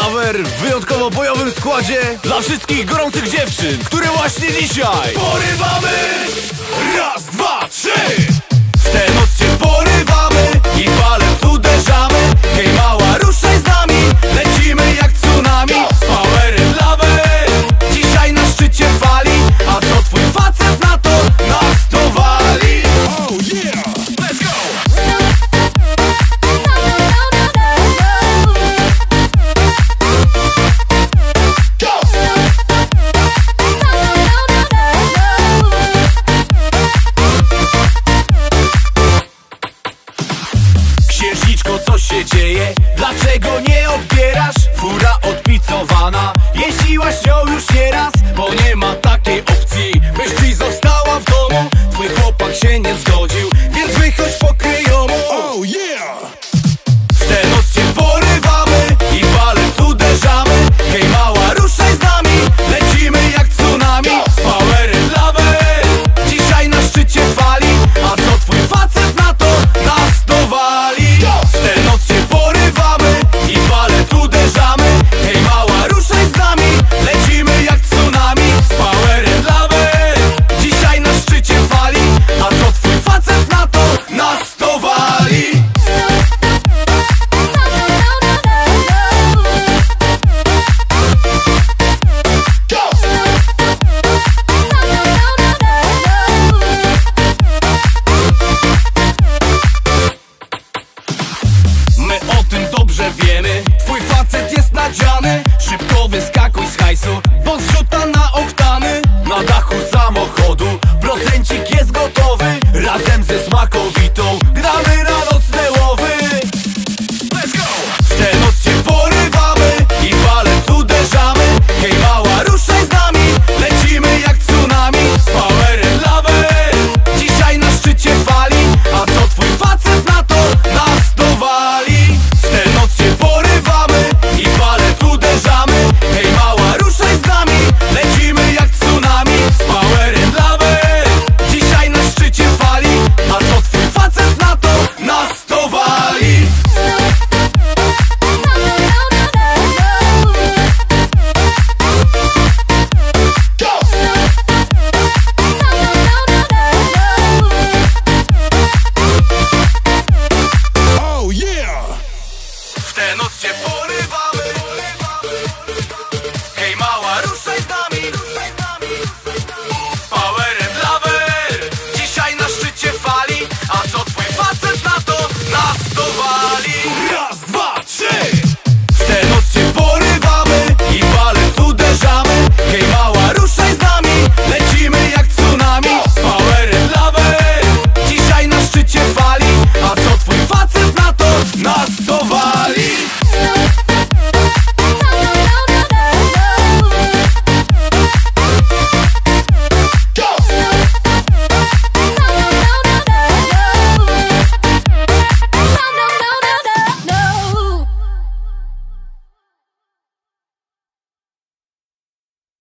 Lover w wyjątkowo bojowym składzie dla wszystkich gorących dziewczyn, które właśnie dzisiaj porywamy! Raz, dwa, trzy! W tę noc cię porywamy i falem uderzamy. Hej mała, ruszaj z nami, lecimy jak tsunami. Power and Lover, dzisiaj na szczycie fali. A co twój facet na to? Nas to wali. Oh yeah, let's go! Księżniczko, co się dzieje? Dlaczego nie